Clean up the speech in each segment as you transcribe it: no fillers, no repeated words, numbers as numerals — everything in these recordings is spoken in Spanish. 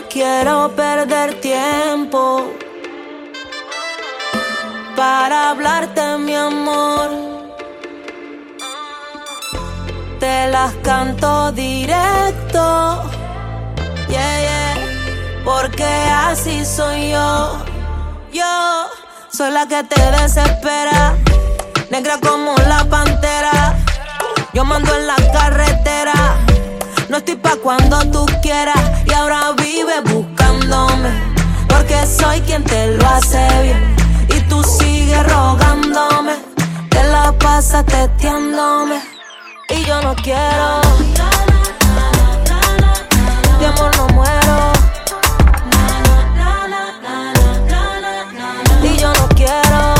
quiero perder tiempo para hablarte, mi amor. Te las canto directo, yeah, yeah, porque así soy yo. Yo soy la que te desespera, negra como la pantera. Yo mando en la carretera, no estoy pa' cuando tú quieras. Y ahora vive buscándome, porque soy quien te lo hace bien. Y tú sigues rogándome, te la pasas testeándome. Y yo no quiero, de amor no muero. Y yo no quiero,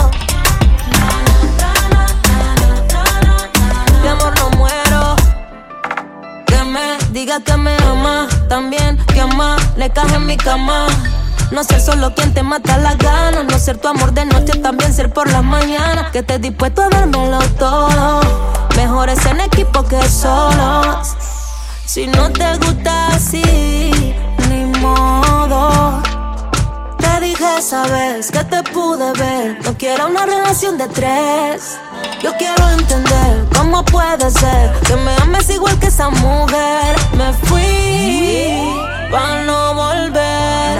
de amor no muero. Que me diga que me ama, también que ama, le caje en mi cama. No ser solo quien te mata las ganas, no ser tu amor de noche, también ser por las mañanas. Que estés dispuesto a dármelo todo, mejores en equipo que solos. Si no te gusta así, ni modo. Te dije esa vez que te pude ver, no quiero una relación de 3. Yo quiero entender cómo puede ser que me ames igual que esa mujer. Me fui pa' no volver.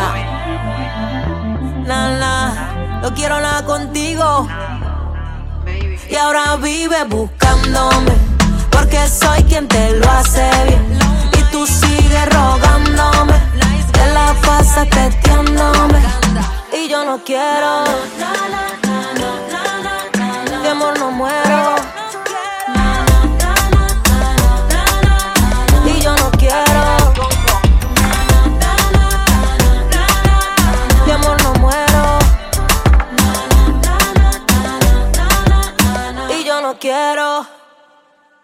No quiero nada contigo. Y ahora vive buscándome, porque soy quien te lo hace bien. Y tú sigues rogándome, te la pasas testeándome. Y yo no quiero, de amor no muero. Y yo no quiero, de amor no muero. Y yo no quiero.